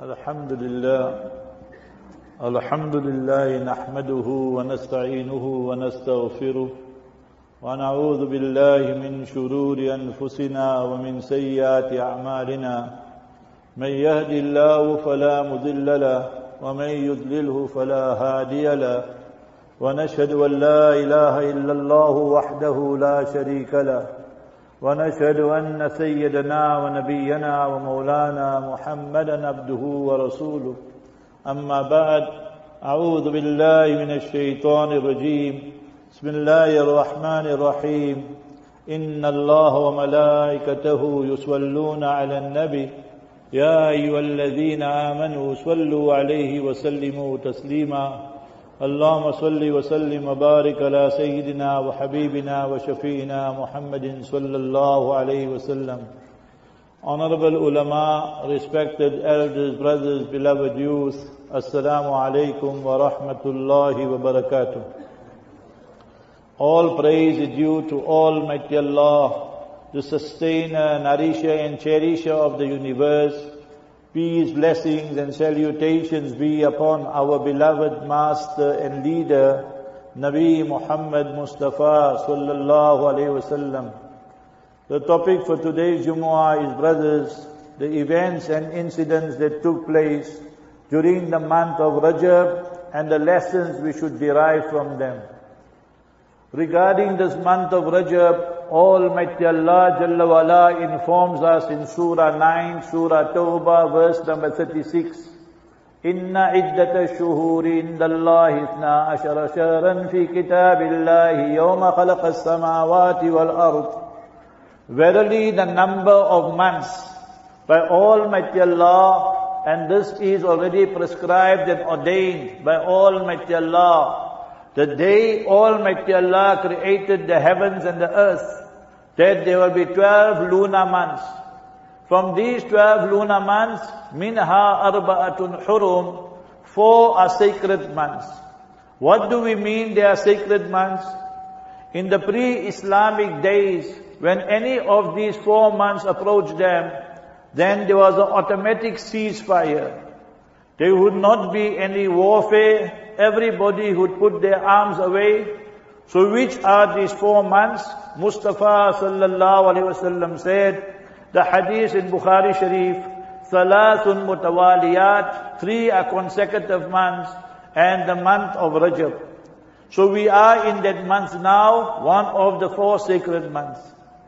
الحمد لله نحمده ونستعينه ونستغفره ونعوذ بالله من شرور أنفسنا ومن سيئات أعمالنا من يهد الله فلا مضل له ومن يضلله فلا هادي له ونشهد أن لا إله إلا الله وحده لا شريك له ونشهد أن سيدنا ونبينا ومولانا محمدا عبده ورسوله أما بعد أعوذ بالله من الشيطان الرجيم بسم الله الرحمن الرحيم إن الله وملائكته يصلون على النبي يا أيها الذين آمنوا صلوا عليه وسلموا تسليما اللهم صل وسلم وبارك على سيدنا وحبيبنا وشفينا محمد صلى الله عليه wasallam. Honorable ulama, respected elders, brothers, beloved youth, Assalamu alaikum wa rahmatullahi wa barakatuh. All praise is due to Almighty Allah, the sustainer, nourisher and cherisher of the universe. Peace, blessings and salutations be upon our beloved master and leader, Nabi Muhammad Mustafa sallallahu alayhi wasallam. The topic for today's Jumu'ah is, brothers, the events and incidents that took place during the month of Rajab and the lessons we should derive from them. Regarding this month of Rajab, Almighty Allah Jalla wa Ala informs us in Surah 9, Surah Tawbah, verse number 36. Inna iddata shuhuri indallahi ithna ashara shahran fi kitabillahi yawma khalaqa as-samawati wal ard. Verily the number of months by Almighty Allah, and this is already prescribed and ordained by Almighty Allah. The day Almighty Allah created the heavens and the earth, that there will be 12 lunar months. From these 12 lunar months, minha arba'atun hurum, 4 are sacred months. What do we mean they are sacred months? In the pre-Islamic days, when any of these 4 months approached them, then there was an automatic ceasefire. There would not be any warfare. Everybody would put their arms away. So which are these 4 months? Mustafa sallallahu alaihi wasallam said, the hadith in Bukhari Sharif, Thalathun mutawaliyat, 3 are consecutive months, and the month of Rajab. So we are in that month now, one of the 4 sacred months.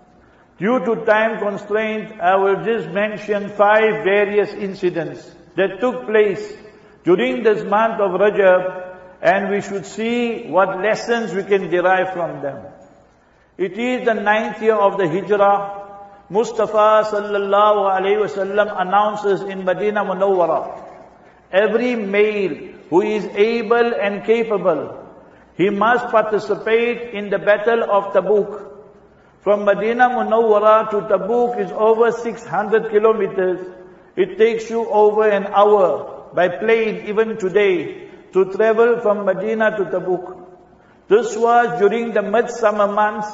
Due to time constraint, I will just mention 5 various incidents that took place during this month of Rajab, and we should see what lessons we can derive from them. It is the 9th year of the Hijrah. Mustafa sallallahu alayhi wasallam announces in Medina Munawwara, every male who is able and capable, he must participate in the battle of Tabuk. From Medina Munawwara to Tabuk is over 600 kilometers. It takes you over an hour by plane even today to travel from Medina to Tabuk. This was during the midsummer months,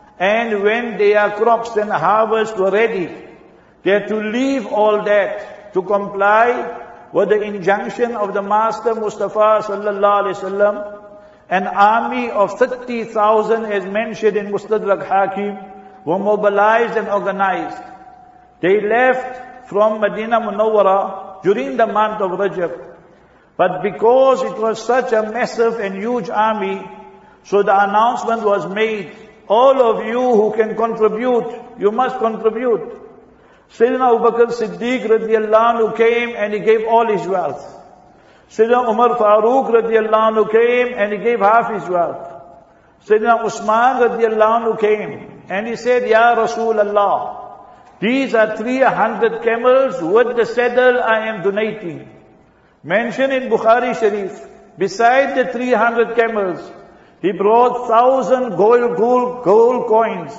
and when their crops and harvest were ready, they had to leave all that to comply with the injunction of the Master Mustafa sallallahu alaihi wasallam. An army of 30,000, as mentioned in Mustadrak Hakim, were mobilized and organized. They left from Medina Munawwara during the month of Rajab. But because it was such a massive and huge army, so the announcement was made, all of you who can contribute, you must contribute. Sayyidina Abu Bakr Siddiq radiallahu anhu came and he gave all his wealth. Sayyidina Umar Farooq radiallahu anhu came and he gave half his wealth. Sayyidina Usman radiallahu anhu came and he said, Ya Rasulullah, these are 300 camels with the saddle I am donating. Mentioned in Bukhari Sharif, beside the 300 camels, he brought 1,000 gold coins,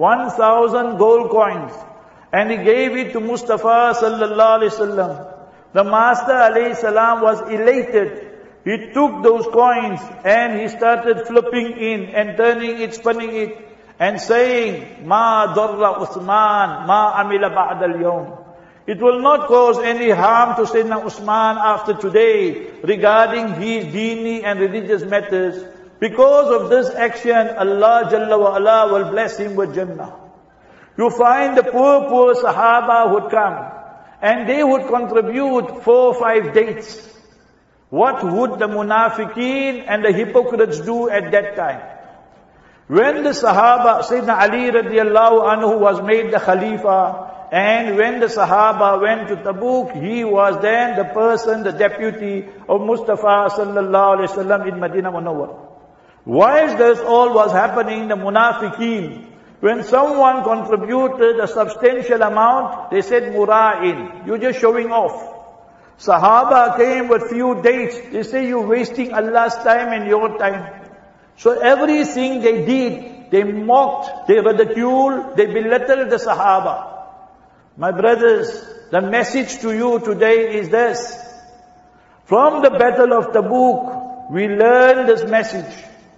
1,000 gold coins, and he gave it to Mustafa sallallahu alaihi wasallam. The Master alayhi salam was elated. He took those coins and he started flipping in and turning it, spinning it, and saying, Ma darra Uthman, ma amila ba'da al-yawm. It will not cause any harm to Sayyidina Usman after today regarding his dini and religious matters. Because of this action, Allah Jalla wa Ala will bless him with Jannah. You find the poor Sahaba would come and they would contribute 4 or 5 dates. What would the munafiqeen and the hypocrites do at that time? When the Sahaba, Sayyidina Ali radiallahu anhu was made the Khalifa, and when the Sahaba went to Tabuk, he was then the person, the deputy of Mustafa sallallahu alaihi wasallam in Medina Munawwar. Whilst this all was happening, the munafiqeen, when someone contributed a substantial amount, they said, Mura'in, you're just showing off. Sahaba came with few dates. They say, you're wasting Allah's time and your time. So everything they did, they mocked, they ridiculed, they belittled the Sahaba. My brothers, the message to you today is this. From the Battle of Tabuk, we learn this message.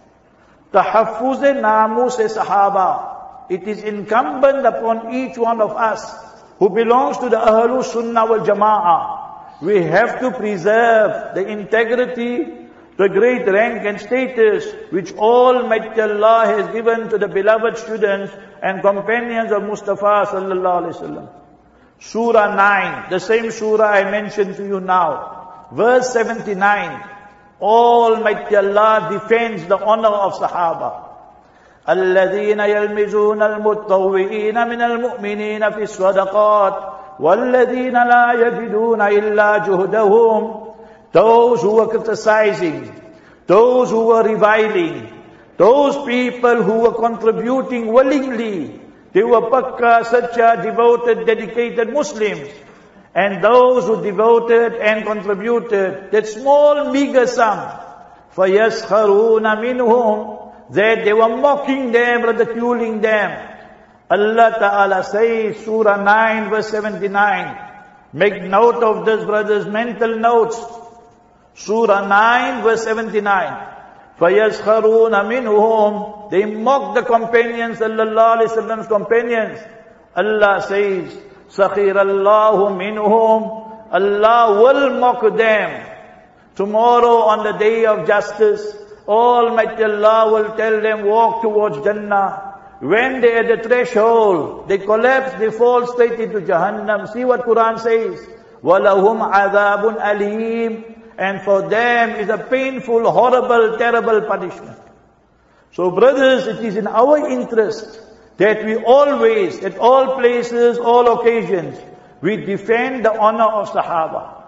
Tahaffuz-e-namus-e Sahaba. It is incumbent upon each one of us who belongs to the Ahlus Sunnah wal Jama'ah. We have to preserve the integrity, the great rank and status which Almighty Allah has given to the beloved students and companions of Mustafa sallallahu alaihi wasallam. Surah 9, the same surah I mentioned to you now, verse 79. Almighty Allah defends the honor of Sahaba. الذين يلمزون المتطوعين من المؤمنين في الصدقات والذين لا يجدون إلا جهدهم. Those who were criticizing, those who were reviling, those people who were contributing willingly, they were pakka, sacha, devoted, dedicated Muslims. And those who devoted and contributed that small meager sum, فَيَسْخَرُونَ مِنْهُمْ, that they were mocking them, ridiculing them. Allah Ta'ala says, Surah 9 verse 79. Make note of this, brothers, mental notes. Surah 9 verse 79. فَيَسْخَرُونَ مِنْهُمْ, they mock the companions, sallallahu alayhi wasallam's companions. Allah says, سَخِرَ اللَّهُ مِنْهُمْ, Allah will mock them. Tomorrow on the day of justice, Almighty Allah will tell them, walk towards Jannah. When they are at the threshold, they collapse, they fall straight into Jahannam. See what Quran says. وَلَهُمْ عَذَابٌ أَلِيمٌ, and for them is a painful, horrible, terrible punishment. So brothers, it is in our interest that we always, at all places, all occasions, we defend the honor of Sahaba.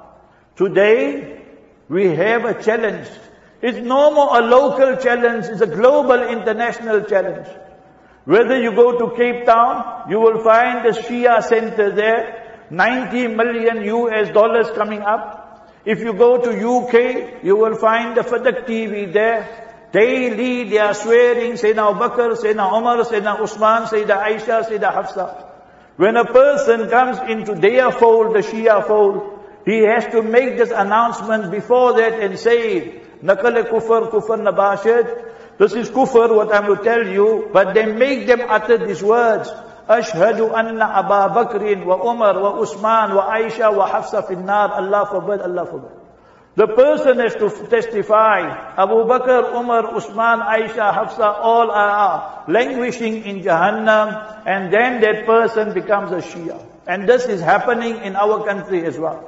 Today, we have a challenge. It's no more a local challenge, it's a global, international challenge. Whether you go to Cape Town, you will find the Shia center there, $90 million US coming up. If you go to UK, you will find the Fadak TV there. Daily they are swearing, Sayyidina Abu Bakr, Sayyidina Umar, Sayyidina Usman, Sayyidina Aisha, Sayyidina Hafsa. When a person comes into their fold, the Shia fold, he has to make this announcement before that and say, Nakal kufr, kufr nabashid. This is kufr, what I'm going to tell you, but they make them utter these words. Ashhadu anna Aba Bakrin wa Umar wa Usman wa Aisha wa Hafsa fin nar. Allah forbid, Allah forbid. The person has to testify, Abu Bakr, Umar, Usman, Aisha, Hafsa, all are languishing in Jahannam, and then that person becomes a Shia. And this is happening in our country as well.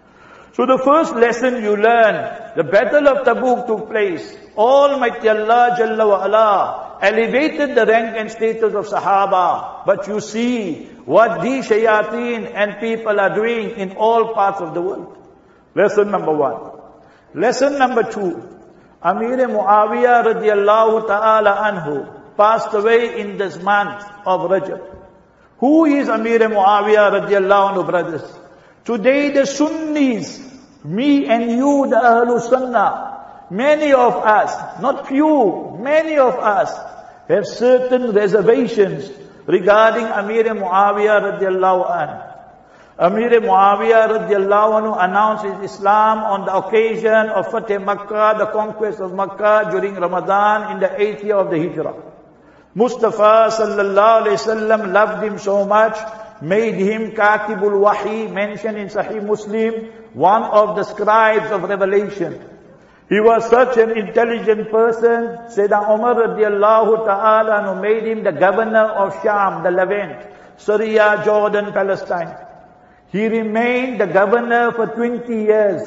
So the first lesson you learn, the Battle of Tabuk took place. Almighty Allah Jalla wa Ala elevated the rank and status of Sahaba. But you see what these shayateen and people are doing in all parts of the world. Lesson number 1. Lesson number 2. Amir Muawiyah radiallahu ta'ala anhu passed away in this month of Rajab. Who is Amir Muawiyah radiallahu anhu, brothers? Today the Sunnis, me and you, the Ahlul Sunnah, many of us, not few, many of us have certain reservations regarding Amir Muawiyah radiallahu anhu. Amir Muawiyah radiallahu anhu announced his Islam on the occasion of Fateh Makkah, the conquest of Makkah during Ramadan in the 8th year of the Hijrah. Mustafa sallallahu alayhi wasallam loved him so much made him Katibul Wahi, mentioned in Sahih Muslim, one of the scribes of revelation. He was such an intelligent person. Sayyidina Umar radiallahu ta'ala made him the governor of Sham, the Levant, Syria, Jordan, Palestine. He remained the governor for 20 years.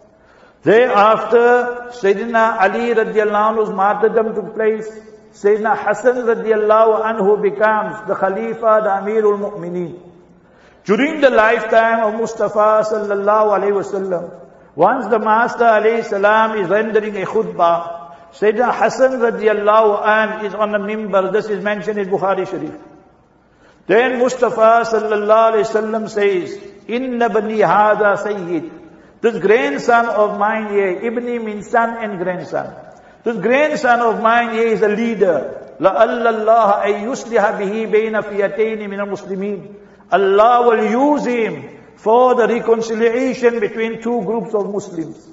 Thereafter, Sayyidina Ali radiallahu anhu's martyrdom took place. Sayyidina Hassan radiallahu anhu becomes the Khalifa, the Amirul Mu'mineen. During the lifetime of Mustafa sallallahu alayhi wasallam, once the Master alayhi salam is rendering a khutbah, Sayyidina Hassan radiallahu anhu is on a mimbar. This is mentioned in Bukhari Sharif. Then Mustafa sallallahu alayhi wasallam says, Inna bani hada sayyid. This grandson of mine here, Ibni means son and grandson. This grandson of mine here is a leader. لَأَلَّ اللَّهَ أَن يُصْلِحَ بِهِ بَيْنَ فِيَتَيْنِ مِنَ الْمُسْلِمِينَ. Allah will use him for the reconciliation between two groups of Muslims.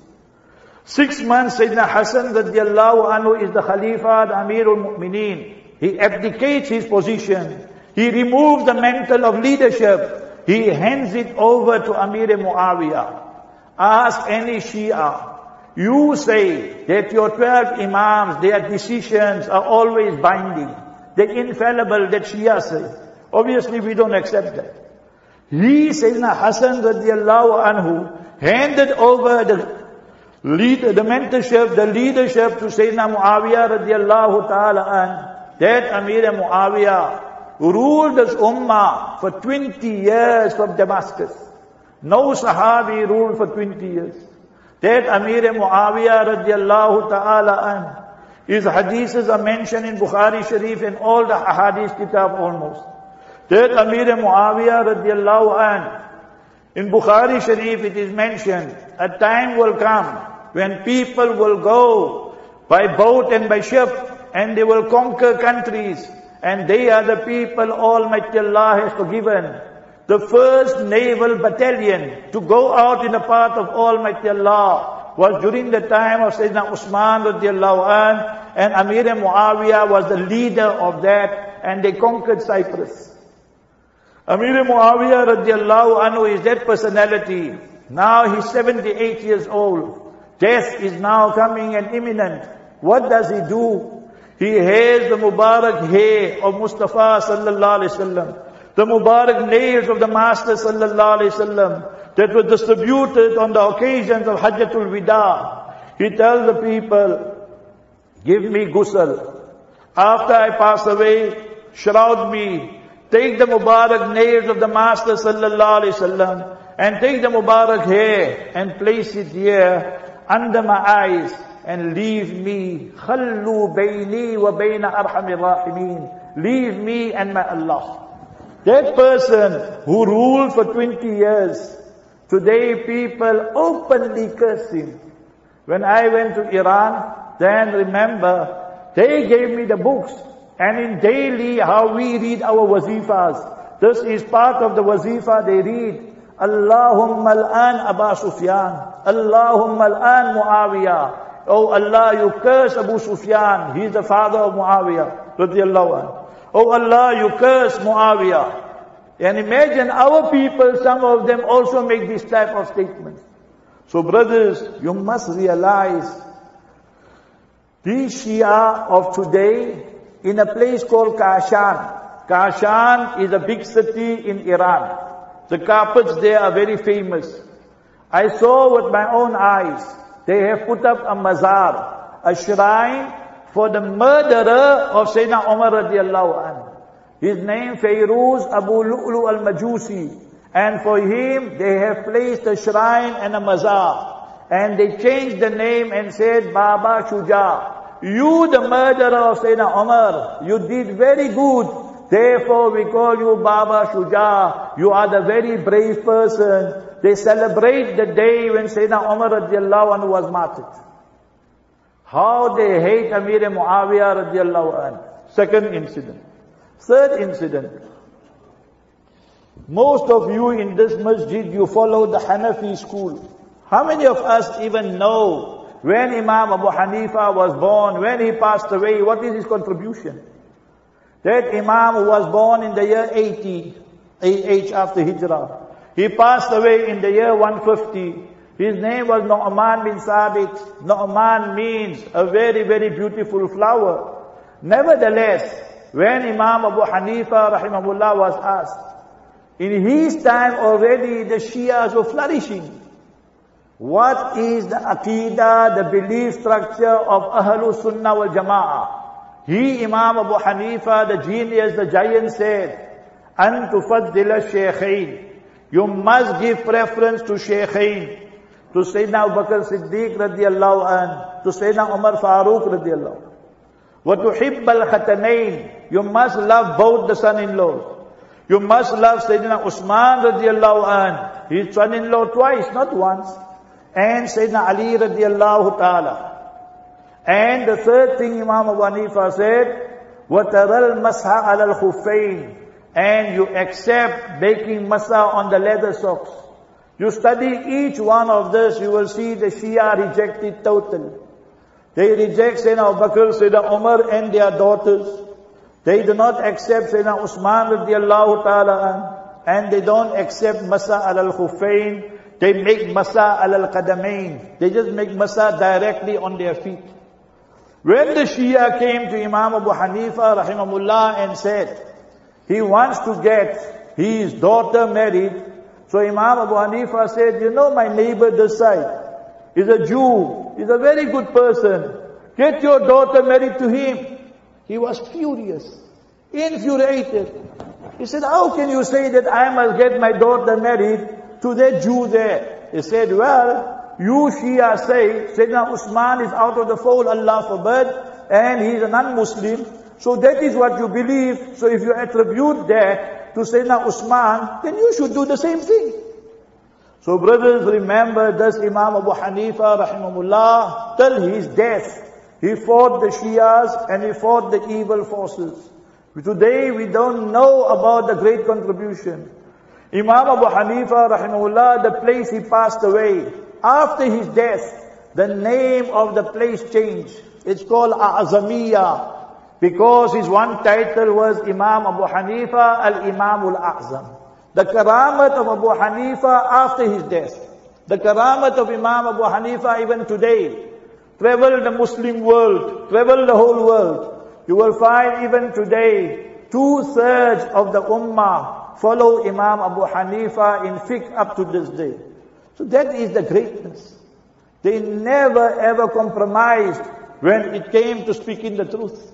6 months, Sayyidina Hassan radiallahu anhu is the Khalifa, the Amirul Mu'mineen. He abdicates his position. He removes the mantle of leadership. He hands it over to Amir Muawiyah. Ask any Shia. You say that your 12 Imams, their decisions are always binding. They're infallible, that Shia say. Obviously we don't accept that. He, Sayyidina Hassan radiallahu anhu, handed over the mentorship, the leadership to Sayyidina Muawiyah radiallahu ta'ala anhu. That Amir Muawiyah ruled this ummah for 20 years from Damascus. No Sahabi ruled for 20 years. That Amir Muawiyah radiallahu ta'ala anhu. His hadiths are mentioned in Bukhari Sharif and all the hadith kitab almost. That Amir Muawiyah radiallahu anhu. In Bukhari Sharif it is mentioned, a time will come when people will go by boat and by ship and they will conquer countries, and they are the people Almighty Allah has forgiven. The first naval battalion to go out in the path of Almighty Allah was during the time of Sayyidina Usman radiallahu anhu, and Amir Muawiyah was the leader of that, and they conquered Cyprus. Amir Muawiyah radiallahu anhu is that personality. Now he's 78 years old. Death is now coming and imminent. What does he do? He has the Mubarak hair of Mustafa sallallahu alayhi wasallam, the Mubarak nails of the Master sallallahu alayhi wasallam that were distributed on the occasions of Hajjatul Wida. He tells the people, give me ghusl. After I pass away, shroud me. Take the Mubarak nails of the Master sallallahu alayhi wasallam and take the Mubarak hair and place it here under my eyes and leave me. Khallu bayni wa bayna arhamir rahimin. Leave me and my Allah. That person who ruled for 20 years, today people openly curse him. When I went to Iran, then remember, they gave me the books. And in daily, how we read our wazifas. This is part of the wazifa they read. Allahumma al-an Aba Sufyan. Allahumma al-an Muawiyah. Oh Allah, you curse Abu Sufyan. He is the father of Muawiyah. Radiyallahu anhu. Oh Allah, you curse Muawiyah. And imagine our people, some of them also make this type of statements. So brothers, you must realize, these Shia of today, in a place called Kashan. Kashan is a big city in Iran. The carpets there are very famous. I saw with my own eyes, they have put up a mazar, a shrine for the murderer of Sayyidina Umar radiallahu anhu. His name Fairuz Abu Lu'lu al-Majusi. And for him, they have placed a shrine and a mazar. And they changed the name and said, Baba Shuja. You, the murderer of Sayyidina Umar, you did very good. Therefore, we call you Baba Shuja. You are the very brave person. They celebrate the day when Sayyidina Umar radiallahu anhu was martyred. How they hate Amir Muawiyah radiallahu anhu. Second incident. Third incident. Most of you in this masjid, you follow the Hanafi school. How many of us even know when Imam Abu Hanifa was born, when he passed away, what is his contribution? That Imam was born in the year 80. AH after Hijrah. He passed away in the year 150. His name was Nu'man bin Sabit. Nu'man means a very, very beautiful flower. Nevertheless, when Imam Abu Hanifa rahimahullah was asked, in his time already the Shias were flourishing. What is the Aqidah, the belief structure of Ahlus Sunnah wal Jama'ah? He, Imam Abu Hanifa, the genius, the giant said, An tufaddila shaykhain. You must give preference to shaykhain. To Sayyidina Abu Bakr Siddiq radiyallahu anh, to Sayyidina Umar Farooq radiyallahu anh. Wa tuhibbal khatanain. You must love both the son-in-laws. You must love Sayyidina Usman radiyallahu anh, his son-in-law twice, not once. And Sayyidina Ali radiyallahu ta'ala. And the third thing Imam Abu Hanifa said, وَتَرَى الْمَسْحَ عَلَى الْخُفَّيْنِ. And you accept making masa on the leather socks. You study each one of this, you will see the Shia reject it totally. They reject Sayyidina Abu Bakr, Sayyidina Umar and their daughters. They do not accept Sayyidina Usman radiyallahu ta'ala and they don't accept masa al-khuffayn. They make masa al-qadamain. They just make masa directly on their feet. When the Shia came to Imam Abu Hanifa rahimahullah and said, he wants to get his daughter married, so Imam Abu Hanifa said, you know my neighbor this side is a Jew, he's a very good person. Get your daughter married to him. He was furious, infuriated. He said, how can you say that I must get my daughter married to that Jew there? He said, well, you Shia say, Sayyidina Usman is out of the fold, Allah forbid, and he is a non-Muslim. So that is what you believe. So if you attribute that to Sayyidina Usman, then you should do the same thing. So brothers, remember this Imam Abu Hanifa rahimahullah, till his death, he fought the Shias and he fought the evil forces. Today we don't know about the great contribution. Imam Abu Hanifa rahimahullah, the place he passed away, after his death, the name of the place changed. It's called A'zamiyah. Because his one title was Imam Abu Hanifa al-Imam al-A'zam. The karamat of Abu Hanifa after his death. The karamat of Imam Abu Hanifa even today. Travel the Muslim world, travel the whole world. You will find even today, 2/3 of the ummah follow Imam Abu Hanifa in fiqh up to this day. So that is the greatness. They never ever compromised when it came to speaking the truth.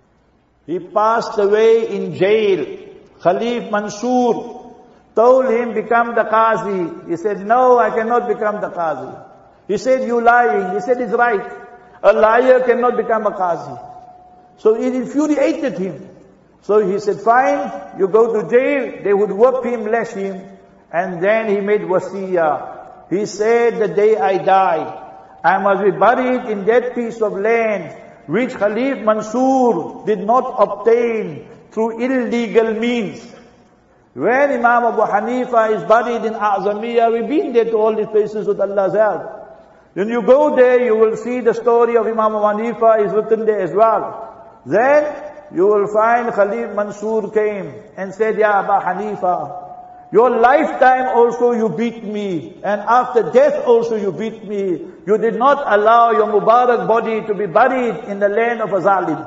He passed away in jail. Khalif Mansur told him, become the Qazi. He said, no, I cannot become the Qazi. He said, you lying. He said, it's right. A liar cannot become a Qazi. So it infuriated him. So he said, fine, you go to jail. They would whip him, lash him. And then he made wasiyah. He said, the day I die, I must be buried in that piece of land which Khalif Mansur did not obtain through illegal means. When Imam Abu Hanifa is buried in A'zamiyah, we've been there to all these places with Allah's help. When you go there, you will see the story of Imam Abu Hanifa is written there as well. Then you will find Khalif Mansur came and said, Ya Abu Hanifa, your lifetime also you beat me, and after death also you beat me. You did not allow your Mubarak body to be buried in the land of a zalim.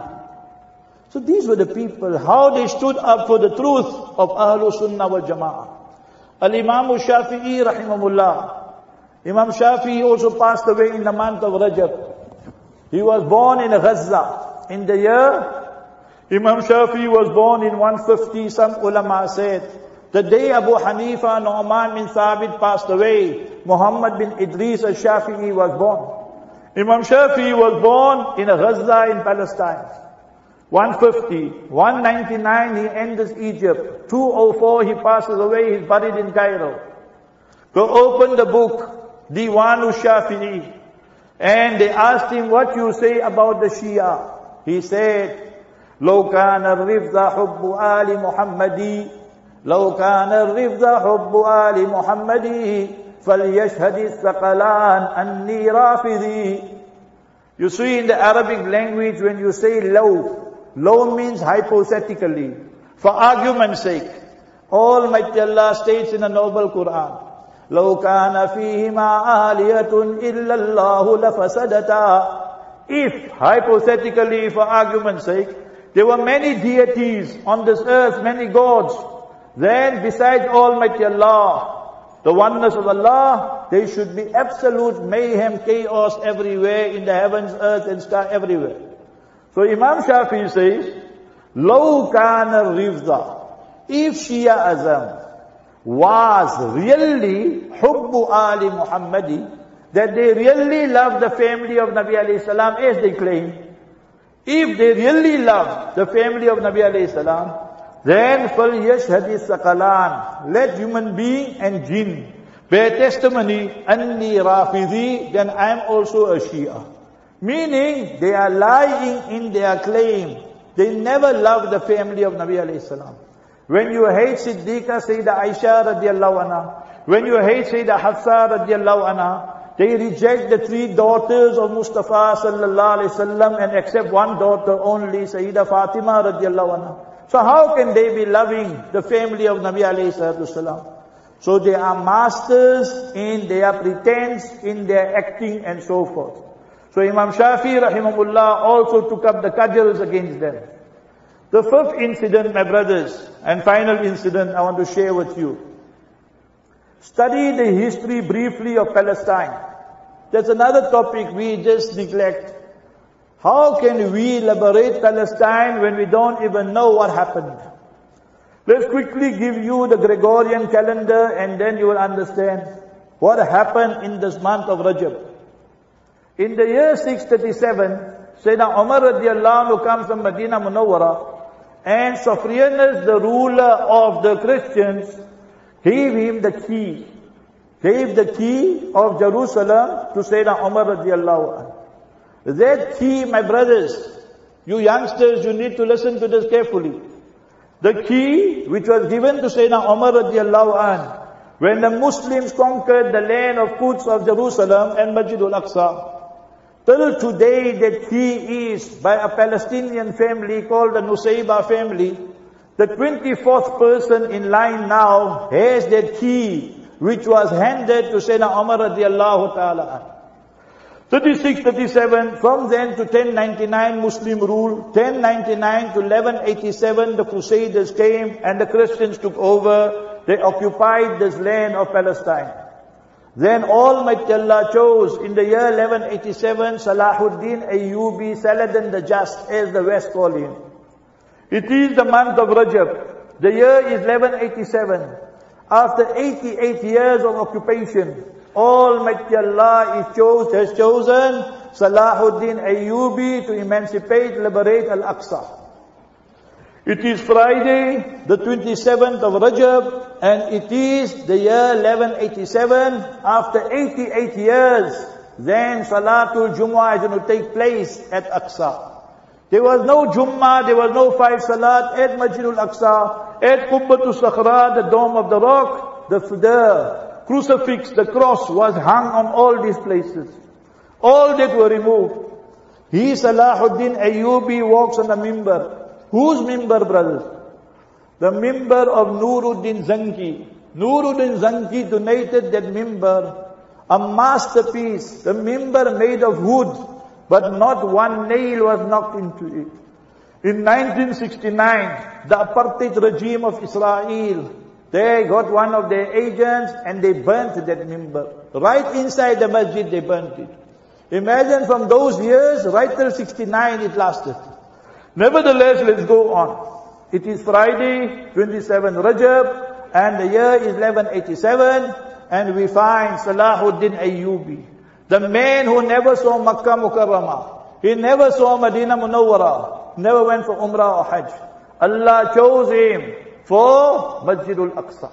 So these were the people, how they stood up for the truth of Ahlus Sunnah wal Jama'ah. Al-Imam Shafi'i rahimahullah. Imam Shafi'i also passed away in the month of Rajab. He was born in Gaza. In the year, Imam Shafi'i was born in 150, some ulama said. The day Abu Hanifa Nu'man bin Thabit passed away, Muhammad bin Idris al-Shafi'i was born. Imam Shafi'i was born in Gaza in Palestine. 150, 199 he enters Egypt. 204 he passes away, he's buried in Cairo. Go open the book, Diwan al-Shafi'i. And they asked him, what you say about the Shia? He said, لو كان الرفض حب آل محمدي لو كان الرفض حب آل محمدي فليشهد الثقلان أني رافضي. You see in the Arabic language when you say low means hypothetically, for argument's sake. Almighty Allah states in the noble Quran, لَوْ كَانَ فِيهِمَا آلِيَةٌ إِلَّا اللَّهُ لَفَسَدَتَا. If, hypothetically, for argument's sake, there were many deities on this earth, many gods, then besides Almighty Allah, the oneness of Allah, there should be absolute mayhem, chaos everywhere in the heavens, earth and sky, everywhere. So Imam Shafi'i says, لَوْ كَانَ الرِّفْضَ. If Shia Azam was really Hubbu Ali Muhammadi, that they really love the family of Nabi alayhi salam as they claim, if they really love the family of Nabi alayhi salam, then فَلْيَشْهَدِ الثَّقَلَانِ. Let human being and jinn bear testimony, أَنِّي رَافِضِي, then I am also a Shia. Meaning, they are lying in their claim. They never loved the family of Nabi alayhi salam. When you hate Siddiqa Sayyidah Aisha radiallahu anha, when you hate Sayyidah Hafsa radiallahu anha, they reject the 3 daughters of Mustafa sallallahu alayhi wasallam and accept one daughter only, Sayyidah Fatima radiallahu anha. So how can they be loving the family of Nabi alayhi salatu wasalam? So they are masters in their pretense, in their acting and so forth. So Imam Shafi rahimahullah also took up the cudgels against them. The 5th incident, my brothers, and final incident I want to share with you. Study the history briefly of Palestine. That's another topic we just neglect. How can we liberate Palestine when we don't even know what happened? Let's quickly give you the Gregorian calendar and then you will understand what happened in this month of Rajab. In the year 637, Sayyidina Umar radiallahu anhu comes from Medina Munawwara, and Safrianus, the ruler of the Christians, gave him the key. Gave the key of Jerusalem to Sayyidina Umar radiallahu anhu. That key, my brothers, you youngsters, you need to listen to this carefully. The key which was given to Sayyidina Umar radiallahu anhu, when the Muslims conquered the land of Quds of Jerusalem and Masjid al-Aqsa, till today that key is by a Palestinian family called the Nusayba family. The 24th person in line now has that key which was handed to Sayyidina Umar radiallahu ta'ala. 36, 37, from then to 1099 Muslim rule, 1099 to 1187 the Crusaders came and the Christians took over. They occupied this land of Palestine. Then Almighty Allah chose in the year 1187 Salahuddin Ayyubi, Saladin the Just, as the West call him. It is the month of Rajab. The year is 1187. After 88 years of occupation, Almighty Allah has chosen Salahuddin Ayyubi to emancipate, liberate Al-Aqsa. It is Friday, the 27th of Rajab, and it is the year 1187. After 88 years, then Salatul Jummah is going to take place at Aqsa. There was no Jummah, there was no 5 Salat at Masjidul Aqsa, at Qubbatul Sakhra, the Dome of the Rock. The crucifix, the cross was hung on all these places. All that were removed. He, Salahuddin Ayyubi, walks on the mimbar. Whose mimbar, brothers? The mimbar of Nuruddin Zanki. Nuruddin Zanki donated that mimbar, a masterpiece, the mimbar made of wood, but not one nail was knocked into it. In 1969, the apartheid regime of Israel, they got one of their agents and they burnt that mimbar. Right inside the masjid they burnt it. Imagine from those years, right till 69 it lasted. Nevertheless, let's go on. It is Friday, 27 Rajab, and the year is 1187, and we find Salahuddin Ayyubi, the man who never saw Makkah Mukarramah, he never saw Medina Munawwara, never went for Umrah or Hajj. Allah chose him for Masjidul Aqsa.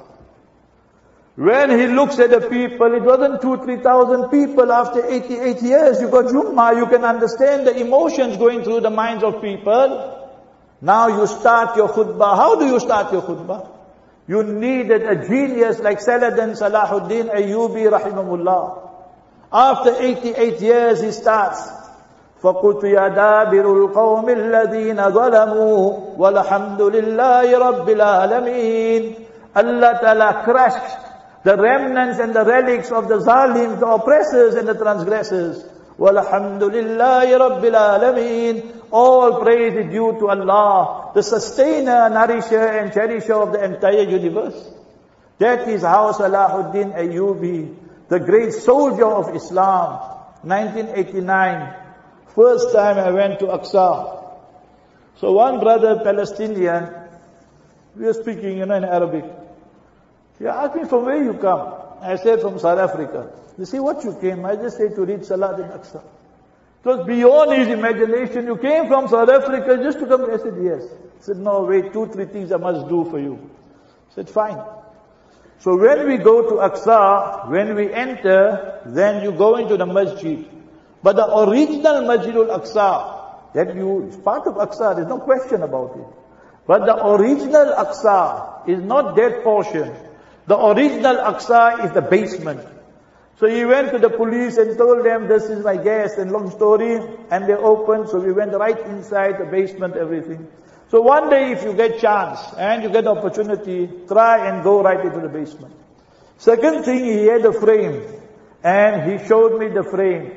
When he looks at the people, it wasn't 2,000-3,000 people after 88 years. You got Jummah, you can understand the emotions going through the minds of people. Now you start your khutbah. How do you start your khutbah? You needed a genius like Saladin Salahuddin Ayyubi rahimahullah. After 88 years he starts. فَقُلْتُ يَا دَابِرُ الْقَوْمِ الَّذِينَ ظَلَمُوا وَالْحَمْدُ لِلَّهِ رَبِّ الْعَالَمِينَ Allah Ta'ala crushed the remnants and the relics of the zalims, the oppressors and the transgressors. Walhamdulillahi Rabbil Alameen. All praise is due to Allah, the sustainer, nourisher and cherisher of the entire universe. That is how Salahuddin Ayyubi, the great soldier of Islam, 1989, first time I went to Aqsa. So one brother, Palestinian, we were speaking, in Arabic. He asked me, from where you come? I said, from South Africa. You see what you came? I just said to read Salat in Aqsa. It was beyond his imagination. You came from South Africa just to come. I said, yes. He said, no, wait, 2-3 things I must do for you. I said, fine. So when we go to Aqsa, when we enter, then you go into the masjid. But the original Masjidul Aqsa, it's part of Aqsa, there's no question about it. But the original Aqsa is not that portion. The original Aqsa is the basement. So he went to the police and told them, this is my guest, and long story, and they opened, so we went right inside the basement, everything. So one day if you get chance, and you get opportunity, try and go right into the basement. Second thing, he had a frame, and he showed me the frame.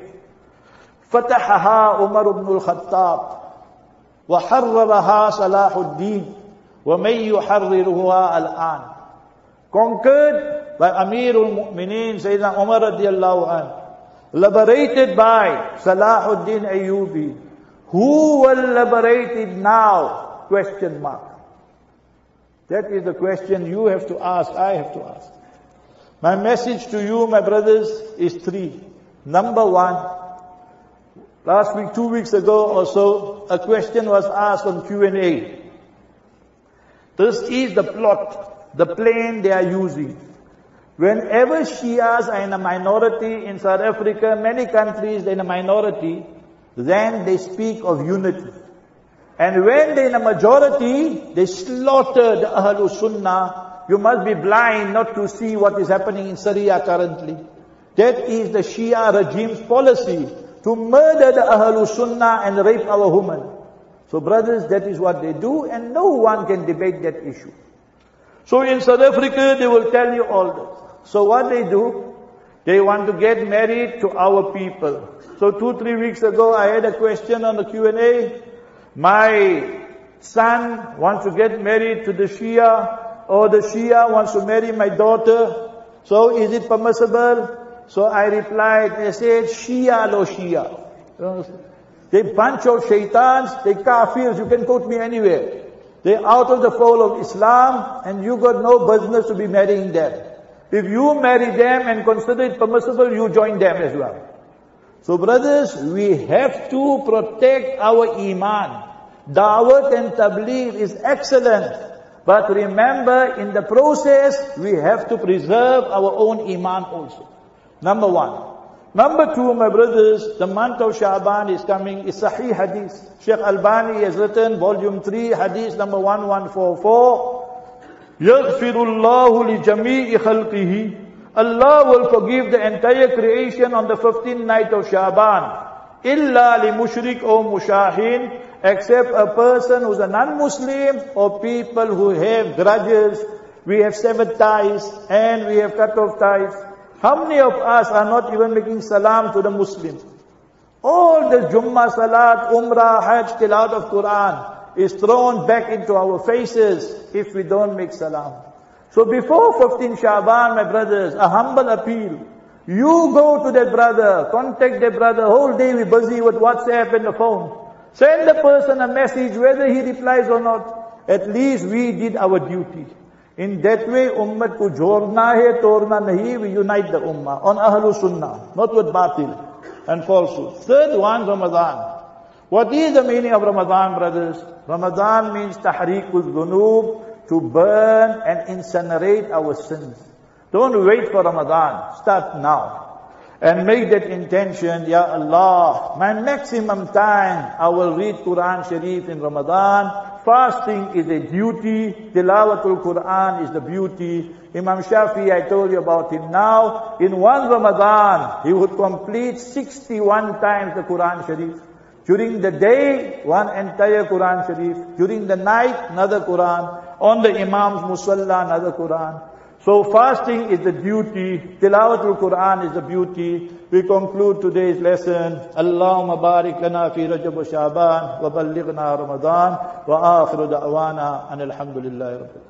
فتحها عمر بن الخطاب وحررها صلاح الدين ومن يحررها الآن. Conquered by Amirul Mu'mineen Sayyidina Umar radiallahu anhu, liberated by Salahuddin Ayyubi. Who will liberate it now? Question mark. That is the question you have to ask, I have to ask. My message to you, my brothers, is 3. Number 1, last week, 2 weeks ago or so, a question was asked on Q&A. This is the plot, the plan they are using. Whenever Shias are in a minority in South Africa, many countries they're in a minority, then they speak of unity. And when they're in a majority, they slaughter the Ahlul Sunnah. You must be blind not to see what is happening in Syria currently. That is the Shia regime's policy, to murder the Ahlul Sunnah and rape our women. So brothers, that is what they do, and no one can debate that issue. So in South Africa, they will tell you all this. So what they do, they want to get married to our people. So 2-3 weeks ago, I had a question on the Q&A. My son wants to get married to the Shia, or the Shia wants to marry my daughter. So is it permissible? So I replied, I said, Shia lo Shia. They bunch of shaitans, they kafirs, you can quote me anywhere. They're out of the fold of Islam, and you got no business to be marrying them. If you marry them and consider it permissible, you join them as well. So brothers, we have to protect our iman. Dawat and tabligh is excellent. But remember, in the process, we have to preserve our own iman also. Number 1. Number 2, my brothers, the month of Sha'ban is coming. It's Sahih Hadith. Sheikh Albani has written, volume 3, Hadith number 1144. يَغْفِرُ اللَّهُ لِجَمِيعِ خَلْقِهِ. Allah will forgive the entire creation on the 15th night of Sha'ban. إِلَّا لِمُشْرِكْ أَوْ مُشَاهِنْ. Except a person who's a non-Muslim or people who have grudges. We have severed ties and we have cut off ties. How many of us are not even making salam to the Muslims? All the Jummah, Salat, Umrah, Hajj, Tilawat of Quran is thrown back into our faces if we don't make salam. So before 15 Sha'ban, my brothers, a humble appeal. You go to that brother, contact that brother, whole day we're busy with WhatsApp and the phone. Send the person a message, whether he replies or not. At least we did our duty. In that way, ummah ko jorna hai, torna nahi, we unite the ummah on Ahlul Sunnah, not with batil and falsehood. Third one, Ramadan. What is the meaning of Ramadan, brothers? Ramadan means tahriqul dhunub, to burn and incinerate our sins. Don't wait for Ramadan. Start now. And make that intention, Ya Allah, my maximum time, I will read Quran Sharif in Ramadan. Fasting is a duty. Tilawatul Quran is the beauty. Imam Shafi, I told you about him now. In one Ramadan, he would complete 61 times the Quran Sharif. During the day, one entire Quran Sharif. During the night, another Quran. on the Imam's Musalla, another Quran. So fasting is the duty, Tilawatul Quran is the beauty. We conclude today's lesson. Allahumma barik lana fi Rajab wa Sha'ban wa ballighna Ramadan wa akhiru da'wana and alhamdulillahi rabbil